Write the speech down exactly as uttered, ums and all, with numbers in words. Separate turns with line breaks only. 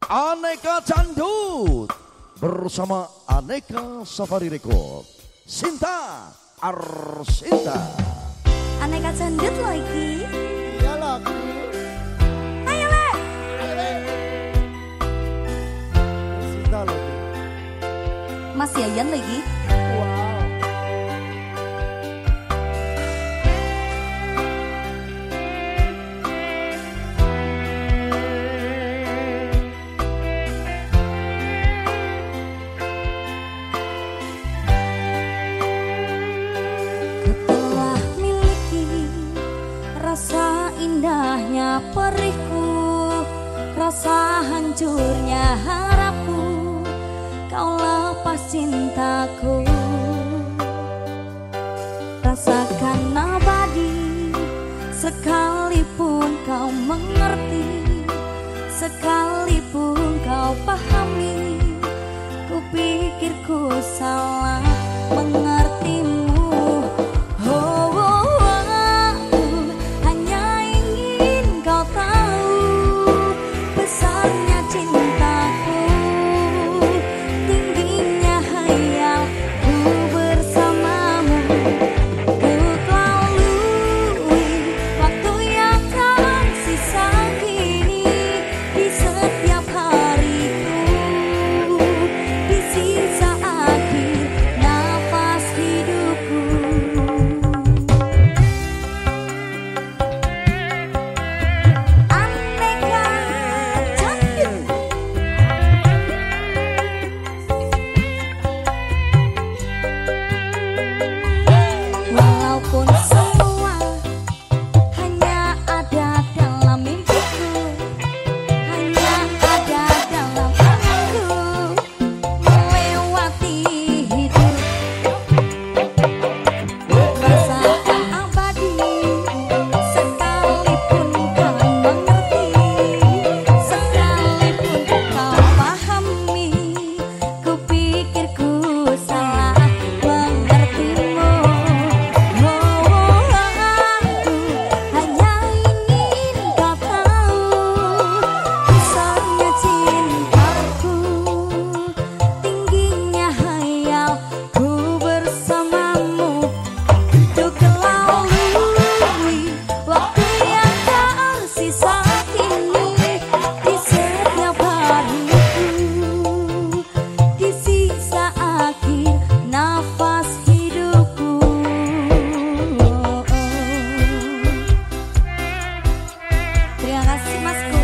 Aneka Candut bersama Aneka Safari Record. Sinta Arsinta.
Aneka Candut lagi.
Iya lagi.
Ayo le.
Sinta lagi.
Mas Yayan lagi.
Wow.
Telah miliki rasa indahnya perihku, rasa hancurnya harapku, kau lepas cintaku. Rasakan abadi, sekalipun kau mengerti, sekalipun kau pahami, ku pikir ku salah mengertimu. Oh, oh, oh, aku hanya ingin kau tahu besarnya cintaku, tingginya hayalku bersamamu. Ku lalui waktu yang tersisa kini di setiap hariku, di sisa akhir nafas hidupku. Aneka Candut. Walaupun semua hanya ada dalam mimpiku, hanya ada dalam anganku, melewati hidup, rasakan abadi, sekalipun kau mengerti, sekalipun kau pahami, ku pikir ku salah mengertimu. Oh, aku hanya ingin kau tahu besarnya cintaku, tingginya hayalku bersamamu. Untuk lalui waktu yang tersisa kini di setiap hariku, di sisa akhir nafas hidupku. Terima kasih Masku.